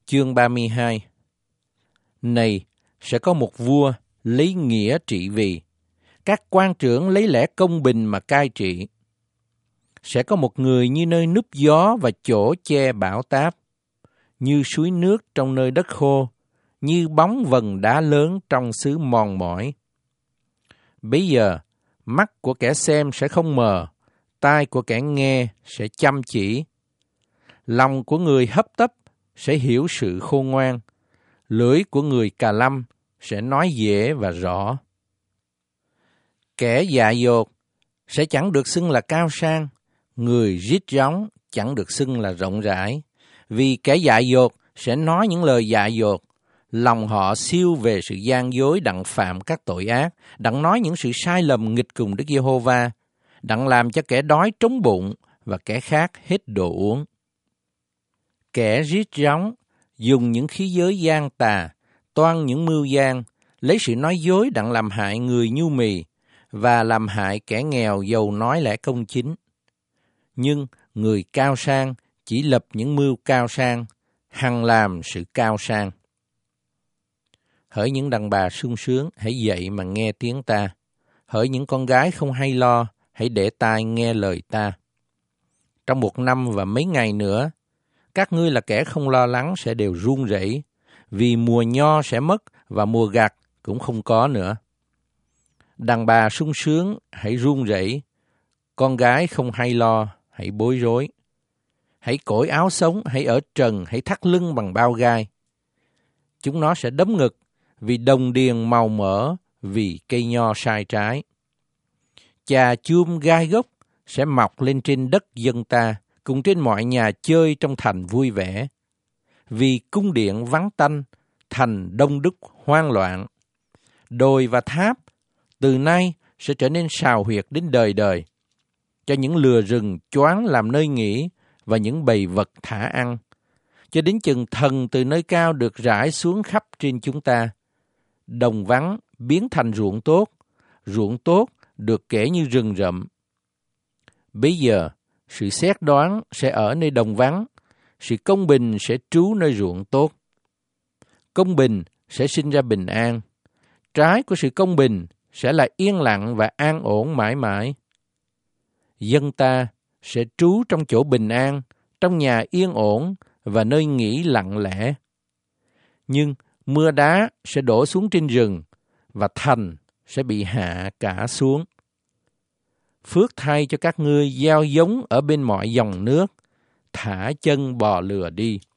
Chương 32. Này, sẽ có một vua lấy nghĩa trị vì, các quan trưởng lấy lẽ công bình mà cai trị. Sẽ có một người như nơi núp gió và chỗ che bão táp, như suối nước trong nơi đất khô, như bóng vầng đá lớn trong xứ mòn mỏi. Bấy giờ, mắt của kẻ xem sẽ không mờ, tai của kẻ nghe sẽ chăm chỉ. Lòng của người hấp tấp sẽ hiểu sự khôn ngoan, lưỡi của người cà lâm sẽ nói dễ và rõ. Kẻ dại dột sẽ chẳng được xưng là cao sang, người rít rống chẳng được xưng là rộng rãi, vì kẻ dại dột sẽ nói những lời dại dột, lòng họ siêu về sự gian dối đặng phạm các tội ác, đặng nói những sự sai lầm nghịch cùng Đức Giê-hô-va, đặng làm cho kẻ đói trống bụng và kẻ khác hết đồ uống. Kẻ rít rống dùng những khí giới gian tà, toan những mưu gian, lấy sự nói dối đặng làm hại người nhu mì và làm hại kẻ nghèo dầu nói lẽ công chính. Nhưng người cao sang chỉ lập những mưu cao sang, hằng làm sự cao sang. Hỡi những đàn bà sung sướng, hãy dậy mà nghe tiếng ta. Hỡi những con gái không hay lo, hãy để tai nghe lời ta. Trong 1 năm và mấy ngày nữa, các ngươi là kẻ không lo lắng sẽ đều run rẩy, vì mùa nho sẽ mất và mùa gặt cũng không có nữa. Đàn bà sung sướng, hãy run rẩy, con gái không hay lo, hãy bối rối. Hãy cởi áo sống, hãy ở trần, hãy thắt lưng bằng bao gai. Chúng nó sẽ đấm ngực, vì đồng điền màu mỡ, vì cây nho sai trái. Chà chuông gai gốc sẽ mọc lên trên đất dân ta, cùng trên mọi nhà chơi trong thành vui vẻ. Vì cung điện vắng tanh, thành đông đúc hoang loạn. Đồi và tháp từ nay sẽ trở nên sào huyệt đến đời đời, cho những lừa rừng choáng làm nơi nghỉ và những bầy vật thả ăn, cho đến chừng thần từ nơi cao được rải xuống khắp trên chúng ta. Đồng vắng biến thành ruộng tốt được kể như rừng rậm. Bây giờ, sự xét đoán sẽ ở nơi đồng vắng, sự công bình sẽ trú nơi ruộng tốt. Công bình sẽ sinh ra bình an, trái của sự công bình sẽ là yên lặng và an ổn mãi mãi. Dân ta sẽ trú trong chỗ bình an, trong nhà yên ổn và nơi nghỉ lặng lẽ. Nhưng mưa đá sẽ đổ xuống trên rừng và thành sẽ bị hạ cả xuống. Phước thay cho các ngươi gieo giống ở bên mọi dòng nước, thả chân bò lừa đi.